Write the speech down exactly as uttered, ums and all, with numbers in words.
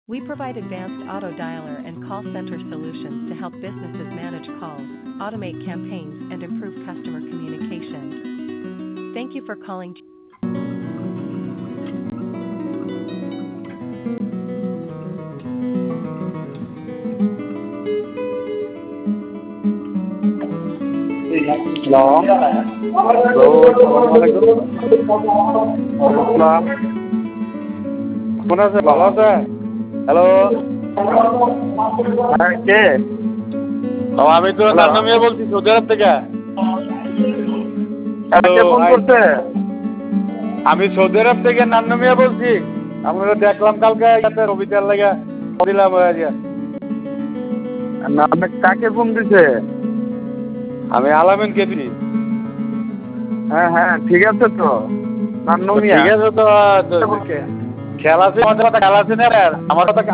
We provide advanced auto dialer and call center solutions to help businesses manage calls, automate campaigns, and improve customer communication. Thank you for calling. Hello hello আসসালামু আলাইকুম আসসালাম কেমন আছে ভালো আছে hello হ্যাঁ কে আমি তো নান্নু মিয়া বলছি সৌদি আরব থেকে কে ফোন করছে আমি সৌদি আরব থেকে নান্নু মিয়া বলছি আমরা দেখলাম কালকে ইয়াতে রবিটার লাগা দিলাম হয়ে না আপনি কাকে ফোন দিছে আমি আলামিন কে দিই হ্যাঁ হ্যাঁ ঠিক আছে তো নান্নু মিয়া ঠিক আছে তো খেলা আছে আমাদের কথা খেলা আছে না আমার কথা